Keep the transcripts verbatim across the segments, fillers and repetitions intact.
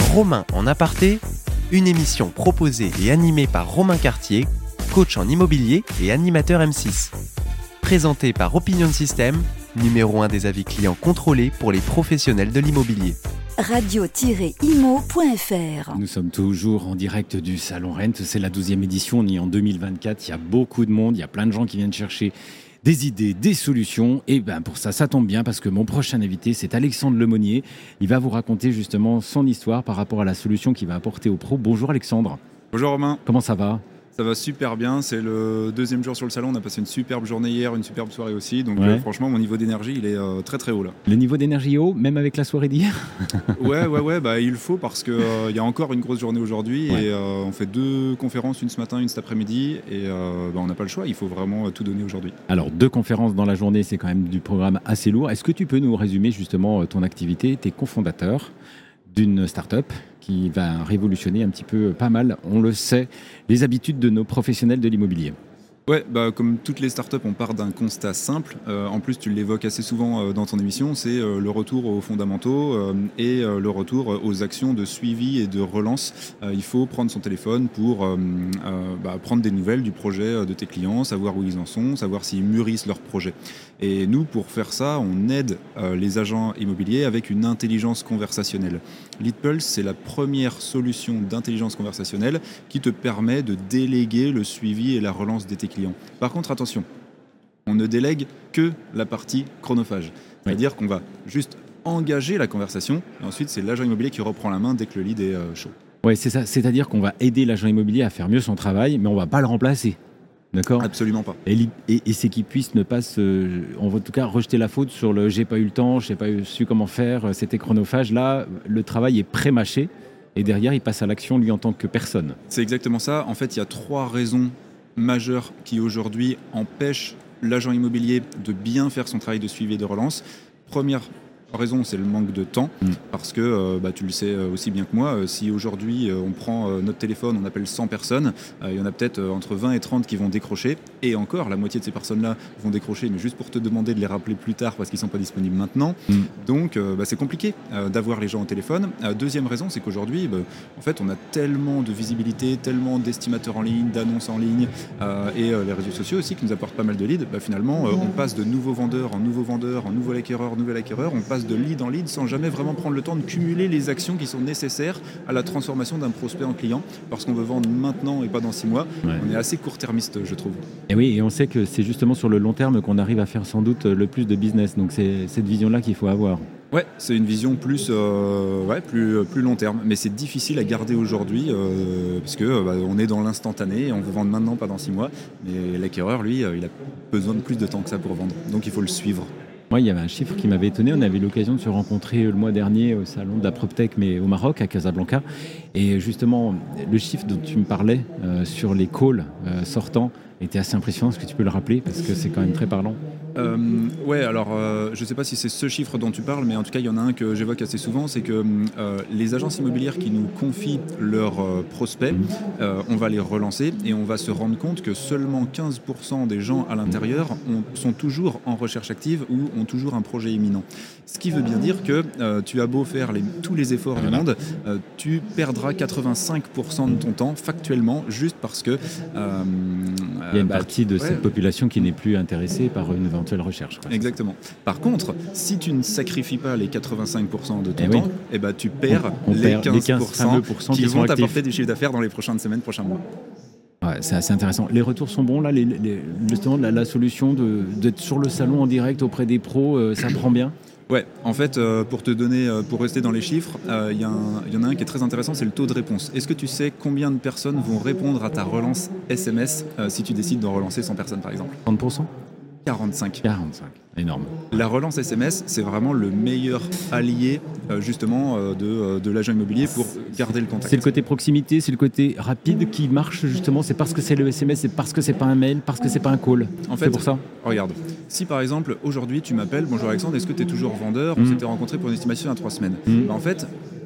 Romain en aparté, une émission proposée et animée par Romain Cartier, coach en immobilier et animateur M six. Présentée par Opinion System, numéro un des avis clients contrôlés pour les professionnels de l'immobilier. radio tiret imo point f r. Nous sommes toujours en direct du Salon Rent, c'est la douzième édition, on est en deux mille vingt-quatre, il y a beaucoup de monde, il y a plein de gens qui viennent chercher des idées, des solutions, et ben pour ça, ça tombe bien parce que mon prochain invité, c'est Alexandre Lemonnier. Il va vous raconter justement son histoire par rapport à la solution qu'il va apporter aux pros. Bonjour Alexandre. Bonjour Romain. Comment ça va ? Ça va super bien, c'est le deuxième jour sur le salon, on a passé une superbe journée hier, une superbe soirée aussi, donc ouais. euh, franchement mon niveau d'énergie il est euh, très très haut là. Le niveau d'énergie est haut, même avec la soirée d'hier ? Ouais ouais ouais, bah, il faut parce qu'il euh, y a encore une grosse journée aujourd'hui ouais. et euh, on fait deux conférences, une ce matin, une cet après-midi et euh, bah, on n'a pas le choix, il faut vraiment euh, tout donner aujourd'hui. Alors deux conférences dans la journée, c'est quand même du programme assez lourd. Est-ce que tu peux nous résumer justement ton activité ? Tu es cofondateur d'une start-up qui va révolutionner un petit peu, pas mal, on le sait, les habitudes de nos professionnels de l'immobilier. Ouais, bah, comme toutes les startups, on part d'un constat simple. Euh, en plus, tu l'évoques assez souvent euh, dans ton émission, c'est euh, le retour aux fondamentaux euh, et euh, le retour aux actions de suivi et de relance. Euh, il faut prendre son téléphone pour euh, euh, bah, prendre des nouvelles du projet de tes clients, savoir où ils en sont, savoir s'ils mûrissent leur projet. Et nous, pour faire ça, on aide euh, les agents immobiliers avec une intelligence conversationnelle. LeadPulse, c'est la première solution d'intelligence conversationnelle qui te permet de déléguer le suivi et la relance de tes clients. Par contre, attention, on ne délègue que la partie chronophage. C'est-à-dire oui. qu'on va juste engager la conversation et ensuite c'est l'agent immobilier qui reprend la main dès que le lead est euh, chaud. Oui, c'est ça. C'est-à-dire qu'on va aider l'agent immobilier à faire mieux son travail, mais on ne va pas le remplacer. D'accord ? Absolument pas. Et, et, et c'est qu'il puisse ne pas se... On va en tout cas rejeter la faute sur le « j'ai pas eu le temps, j'ai pas su comment faire, c'était chronophage ». Là, le travail est pré-mâché et derrière, il passe à l'action lui en tant que personne. C'est exactement ça. En fait, il y a trois raisons majeures qui aujourd'hui empêchent l'agent immobilier de bien faire son travail de suivi et de relance. Première raison, c'est le manque de temps, mmh. parce que euh, bah, tu le sais aussi bien que moi, euh, si aujourd'hui euh, on prend euh, notre téléphone, on appelle cent personnes, il euh, y en a peut-être euh, entre vingt et trente qui vont décrocher, et encore, la moitié de ces personnes-là vont décrocher, mais juste pour te demander de les rappeler plus tard parce qu'ils ne sont pas disponibles maintenant. Mmh. Donc euh, bah, c'est compliqué euh, d'avoir les gens au téléphone. Euh, deuxième raison, c'est qu'aujourd'hui, bah, en fait, on a tellement de visibilité, tellement d'estimateurs en ligne, d'annonces en ligne, euh, et euh, les réseaux sociaux aussi qui nous apportent pas mal de leads. Bah, finalement, euh, on passe de nouveaux vendeurs en nouveaux vendeurs, en nouvel acquéreur, nouvel acquéreur, on passe de lead en lead sans jamais vraiment prendre le temps de cumuler les actions qui sont nécessaires à la transformation d'un prospect en client parce qu'on veut vendre maintenant et pas dans six mois. Ouais. On est assez court-termiste, je trouve. Et oui, et on sait que c'est justement sur le long terme qu'on arrive à faire sans doute le plus de business. Donc c'est cette vision-là qu'il faut avoir. Ouais, c'est une vision plus, euh, ouais, plus, plus long terme, mais c'est difficile à garder aujourd'hui euh, parce que bah, on est dans l'instantané, on veut vendre maintenant, pas dans six mois. Mais l'acquéreur, lui, euh, il a besoin de plus de temps que ça pour vendre, donc il faut le suivre. Moi, il y avait un chiffre qui m'avait étonné. On avait eu l'occasion de se rencontrer le mois dernier au salon de la PropTech, mais au Maroc, à Casablanca. Et justement, le chiffre dont tu me parlais euh, sur les calls euh, sortants était assez impressionnant. Est-ce que tu peux le rappeler ? Parce que c'est quand même très parlant. Euh, ouais, alors euh, je ne sais pas si c'est ce chiffre dont tu parles, mais en tout cas il y en a un que j'évoque assez souvent, c'est que euh, les agences immobilières qui nous confient leurs euh, prospects, euh, on va les relancer et on va se rendre compte que seulement quinze pour cent des gens à l'intérieur ont, sont toujours en recherche active ou ont toujours un projet imminent. Ce qui veut bien dire que euh, tu as beau faire les, tous les efforts du monde, euh, tu perdras quatre-vingt-cinq pour cent de ton temps factuellement juste parce que... Euh, il y a une bah, partie de ouais. cette population qui n'est plus intéressée par une éventuelle recherche. Quoi. Exactement. Par contre, si tu ne sacrifies pas les quatre-vingt-cinq pour cent de ton eh temps, oui. eh ben, tu perds on, on les perd quinze pour cent, les quinze qui, qui vont actifs. t'apporter du chiffre d'affaires dans les prochaines semaines, prochains mois. Ouais, c'est assez intéressant. Les retours sont bons là, les, les, justement, la, la solution de, d'être sur le salon en direct auprès des pros, euh, ça prend bien. Ouais, en fait, euh, pour te donner, euh, pour rester dans les chiffres, il euh, y, y en a un qui est très intéressant, c'est le taux de réponse. Est-ce que tu sais combien de personnes vont répondre à ta relance S M S euh, si tu décides d'en relancer cent personnes par exemple ? trente pour cent ? quarante-cinq. quarante-cinq, énorme. La relance S M S, c'est vraiment le meilleur allié euh, justement euh, de, euh, de l'agent immobilier pour garder le contact. C'est le côté proximité, c'est le côté rapide qui marche justement, c'est parce que c'est le S M S, c'est parce que c'est pas un mail, parce que c'est pas un call. En fait, c'est pour ça. Regarde, si par exemple aujourd'hui tu m'appelles, bonjour Alexandre, est-ce que tu es toujours vendeur ? On mmh. s'était rencontrés pour une estimation à trois semaines. Mmh. Bah, en fait,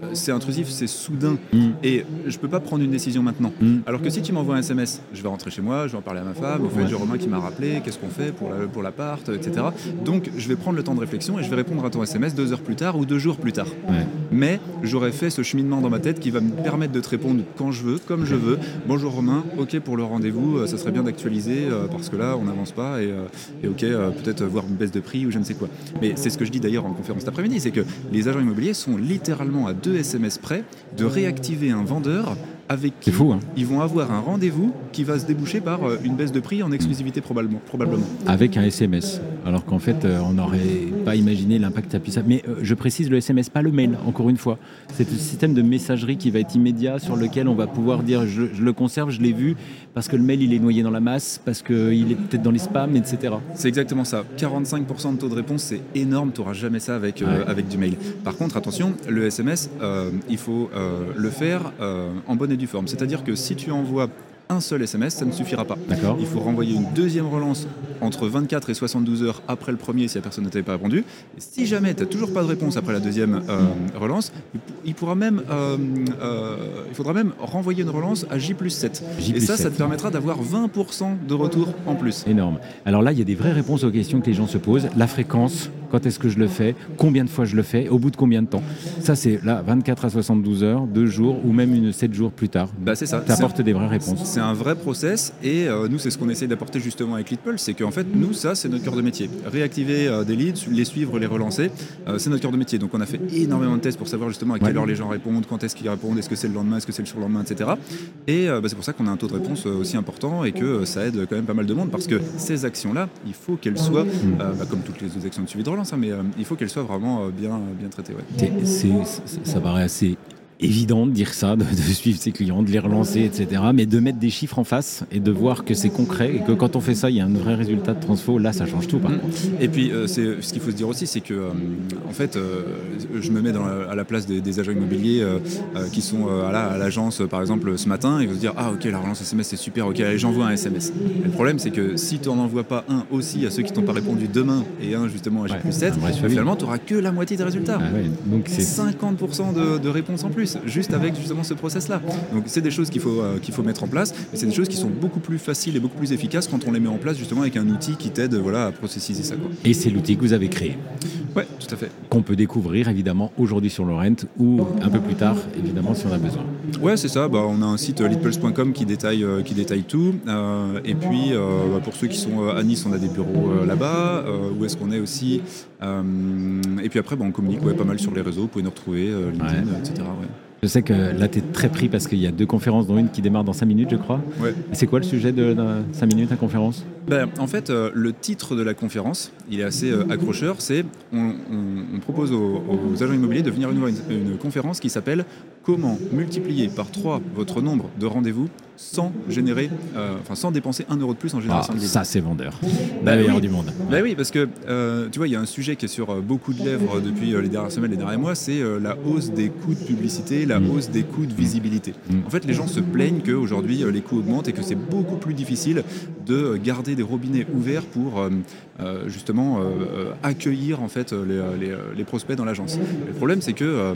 c'est intrusif, c'est soudain. Mm. Et je peux pas prendre une décision maintenant. Mm. Alors que si tu m'envoies un S M S, je vais rentrer chez moi, je vais en parler à ma femme, au fait, Ouais. j'ai Romain qui m'a rappelé, qu'est-ce qu'on fait pour, la, pour l'appart, et cetera. Donc je vais prendre le temps de réflexion et je vais répondre à ton S M S deux heures plus tard ou deux jours plus tard. Ouais. Mais j'aurais fait ce cheminement dans ma tête qui va me permettre de te répondre quand je veux, comme je veux. Bonjour Romain, ok pour le rendez-vous, euh, ça serait bien d'actualiser euh, parce que là on n'avance pas et, euh, et ok euh, peut-être voir une baisse de prix ou je ne sais quoi. Mais c'est ce que je dis d'ailleurs en conférence cet après-midi, c'est que les agents immobiliers sont littéralement à deux S M S près de réactiver un vendeur avec qui C'est fou, hein. ils vont avoir un rendez-vous qui va se déboucher par euh, une baisse de prix en exclusivité probablement. probablement. Avec un S M S, alors qu'en fait euh, on n'aurait pas imaginé l'impact que ça puisse avoir. Mais euh, je précise le S M S, pas le mail, encore une fois. C'est un système de messagerie qui va être immédiat, sur lequel on va pouvoir dire je, je le conserve, je l'ai vu, parce que le mail il est noyé dans la masse, parce qu'il est peut-être dans les spams, et cetera. C'est exactement ça. quarante-cinq pour cent de taux de réponse, c'est énorme. Tu n'auras jamais ça avec, euh, Ouais. avec du mail. Par contre, attention, le S M S, euh, il faut euh, le faire euh, en bonne et due forme. C'est-à-dire que si tu envoies un seul S M S, ça ne suffira pas. D'accord. Il faut renvoyer une deuxième relance entre vingt-quatre et soixante-douze heures après le premier si la personne ne t'avait pas répondu. Et si jamais tu n'as toujours pas de réponse après la deuxième euh, relance, il, il pourra même, euh, euh, il faudra même renvoyer une relance à J plus sept. J Et plus ça, ça sept. te permettra d'avoir vingt pour cent de retour en plus. Énorme. Alors là, il y a des vraies réponses aux questions que les gens se posent. La fréquence, quand est-ce que je le fais, combien de fois je le fais, au bout de combien de temps. Ça, c'est là, vingt-quatre à soixante-douze heures, deux jours ou même une sept jours plus tard. Bah, c'est ça. Ça apporte C'est- des vraies réponses. C'est un vrai process et euh, nous c'est ce qu'on essaie d'apporter justement avec Leadpulse, c'est qu'en fait nous ça c'est notre cœur de métier. Réactiver euh, des leads, les suivre, les relancer, euh, c'est notre cœur de métier. Donc on a fait énormément de tests pour savoir justement à quelle Ouais. heure les gens répondent, quand est-ce qu'ils répondent, est-ce que c'est le lendemain, est-ce que c'est le surlendemain, et cetera. Et euh, bah, c'est pour ça qu'on a un taux de réponse euh, aussi important et que euh, ça aide quand même pas mal de monde parce que ces actions-là, il faut qu'elles soient, euh, bah, comme toutes les autres actions de suivi de relance, hein, mais euh, il faut qu'elles soient vraiment euh, bien, bien traitées. Ouais. C'est- c'est- c'est- ça paraît assez évident de dire ça, de, de suivre ses clients, de les relancer, et cetera. Mais de mettre des chiffres en face et de voir que c'est concret et que quand on fait ça, il y a un vrai résultat de transfo, là, ça change tout. Par contre. Et puis, euh, c'est, ce qu'il faut se dire aussi, c'est que, euh, en fait, euh, je me mets dans la- à la place des, des agents immobiliers euh, euh, qui sont euh, à, la- à l'agence, par exemple, ce matin, ils vont se dire ah ok, la relance S M S c'est super, ok, allez, j'envoie un S M S. Et le problème, c'est que si tu n'en envoies pas un aussi à ceux qui t'ont pas répondu demain et un justement à J plus sept, un vrai suivi. finalement, tu n'auras que la moitié des résultats. Ah ouais, donc c'est cinquante pour cent de, de réponses en plus, juste avec justement ce process-là. Donc c'est des choses qu'il faut, euh, qu'il faut mettre en place, mais c'est des choses qui sont beaucoup plus faciles et beaucoup plus efficaces quand on les met en place justement avec un outil qui t'aide voilà, à processiser ça. Quoi. Et c'est l'outil que vous avez créé, Ouais, tout à fait. qu'on peut découvrir évidemment aujourd'hui sur Laurent ou un peu plus tard, évidemment, si on a besoin. Ouais, c'est ça. Bah, on a un site euh, leadpulse point com qui détaille, euh, qui détaille tout. Euh, et puis, euh, bah, pour ceux qui sont euh, à Nice, on a des bureaux euh, là-bas. Euh, où est-ce qu'on est aussi Euh, Et puis après, bah, on communique ouais, pas mal sur les réseaux. Vous pouvez nous retrouver, euh, LinkedIn, Ouais. et cetera. Ouais. Je sais que là, tu es très pris parce qu'il y a deux conférences, dont une qui démarre dans cinq minutes, je crois. Ouais. Et c'est quoi le sujet de cinq minutes, la conférence? Ben, en fait, euh, le titre de la conférence, il est assez euh, accrocheur. C'est on, on- on propose aux, aux agents immobiliers de venir voir une, une conférence qui s'appelle Comment multiplier par trois votre nombre de rendez-vous sans générer, euh, enfin sans dépenser un euro de plus en Ah, génération de leads. ça, c'est vendeur. Bah La meilleure oui. du monde. Bah oui, parce que euh, tu vois, il y a un sujet qui est sur euh, beaucoup de lèvres depuis euh, les dernières semaines, les derniers mois, c'est euh, la hausse des coûts de publicité, la Mm. hausse des coûts de visibilité. Mm. En fait, les gens se plaignent qu'aujourd'hui, euh, les coûts augmentent et que c'est beaucoup plus difficile de euh, garder des robinets ouverts pour euh, euh, justement euh, euh, accueillir en fait euh, les, les, les prospects dans l'agence. Et le problème, c'est que euh,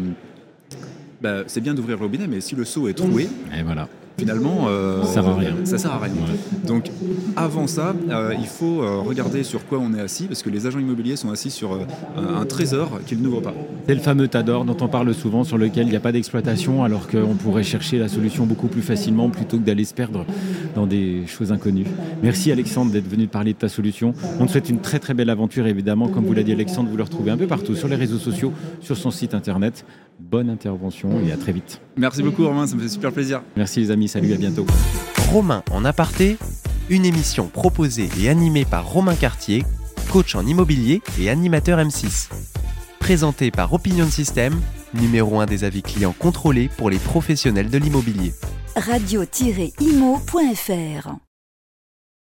bah, c'est bien d'ouvrir le robinet, mais si le seau est troué, Et voilà. finalement, euh, Ça sert à rien. Ça sert à rien. Ouais. Donc, avant ça, euh, il faut euh, regarder sur quoi on est assis, parce que les agents immobiliers sont assis sur euh, un, un trésor qu'ils n'ouvrent pas. C'est le fameux tas d'or dont on parle souvent, sur lequel il n'y a pas d'exploitation, alors qu'on pourrait chercher la solution beaucoup plus facilement plutôt que d'aller se perdre dans des choses inconnues. Merci Alexandre d'être venu parler de ta solution. On te souhaite une très très belle aventure, évidemment. Comme vous l'a dit Alexandre, vous le retrouvez un peu partout, sur les réseaux sociaux, sur son site internet. Bonne intervention et à très vite. Merci beaucoup Romain, ça me fait super plaisir. Merci les amis, salut, à bientôt. Romain en aparté, une émission proposée et animée par Romain Cartier, coach en immobilier et animateur M six. Présentée par Opinion System, numéro un des avis clients contrôlés pour les professionnels de l'immobilier. radio tiret imo point f r